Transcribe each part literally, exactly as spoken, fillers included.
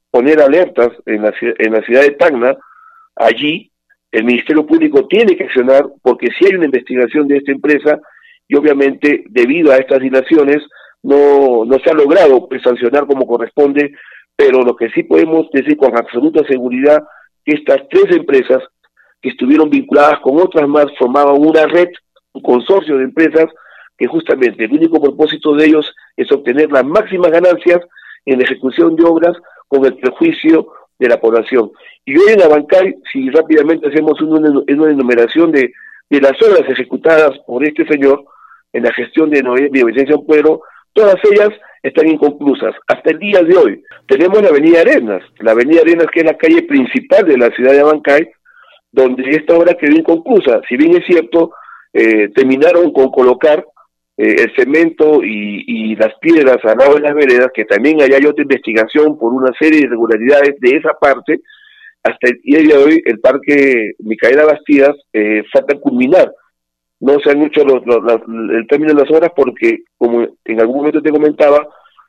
poner alertas en la, en la ciudad de Tacna. Allí el Ministerio Público tiene que accionar porque si hay una investigación de esta empresa y obviamente debido a estas dilaciones no, no se ha logrado pues, sancionar como corresponde, pero lo que sí podemos decir con absoluta seguridad que estas tres empresas que estuvieron vinculadas con otras más formaban una red, un consorcio de empresas que justamente el único propósito de ellos es obtener las máximas ganancias en la ejecución de obras con el perjuicio de la población. Y hoy en Abancay, si rápidamente hacemos una, una enumeración de, de las obras ejecutadas por este señor en la gestión de Villavicencio Ampuero, todas ellas están inconclusas. Hasta el día de hoy tenemos la avenida Arenas, la avenida Arenas que es la calle principal de la ciudad de Abancay, donde esta obra quedó inconclusa. Si bien es cierto, eh, terminaron con colocar eh, el cemento y, y las piedras al lado de las veredas, que también hay otra investigación por una serie de irregularidades de esa parte. Hasta el día de hoy, el parque Micaela Bastidas eh, falta culminar. No se han hecho los, los, los, el término de las obras porque, como en algún momento te comentaba,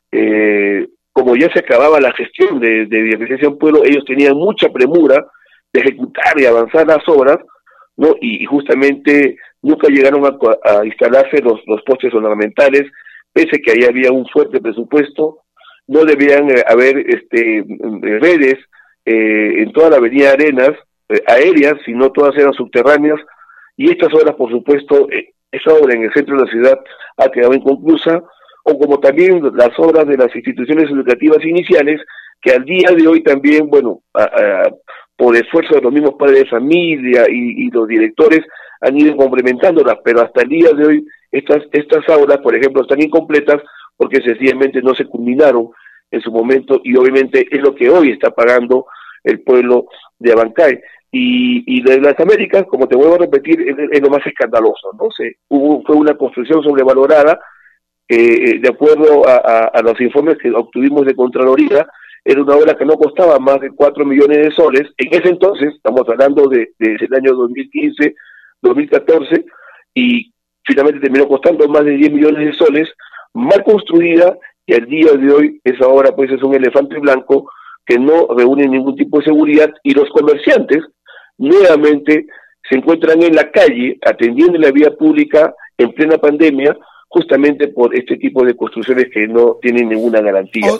eh, como ya se acababa la gestión de, de Villavicencio Ampuero, ellos tenían mucha premura de ejecutar y avanzar las obras, ¿no? Y, y justamente nunca llegaron a, a instalarse los, los postes ornamentales, pese que ahí había un fuerte presupuesto. No debían eh, haber este, redes eh, en toda la avenida Arenas, eh, aéreas, sino todas eran subterráneas, y estas obras, por supuesto, eh, esa obra en el centro de la ciudad ha quedado inconclusa, o como también las obras de las instituciones educativas iniciales, que al día de hoy también, bueno, a, a, por esfuerzo de los mismos padres de familia y, y los directores han ido complementándolas, pero hasta el día de hoy estas estas aulas, por ejemplo, están incompletas porque sencillamente no se culminaron en su momento y obviamente es lo que hoy está pagando el pueblo de Abancay. Y, y de las Américas, como te vuelvo a repetir, es, es lo más escandaloso, ¿no? Se, hubo, fue una construcción sobrevalorada, eh, de acuerdo a, a, a los informes que obtuvimos de Contraloría. Era una obra que no costaba más de cuatro millones de soles. En ese entonces, estamos hablando de, de, del año dos mil quince, dos mil catorce, y finalmente terminó costando más de diez millones de soles, mal construida, y al día de hoy esa obra pues es un elefante blanco que no reúne ningún tipo de seguridad, y los comerciantes nuevamente se encuentran en la calle atendiendo la vía pública en plena pandemia, justamente por este tipo de construcciones que no tienen ninguna garantía.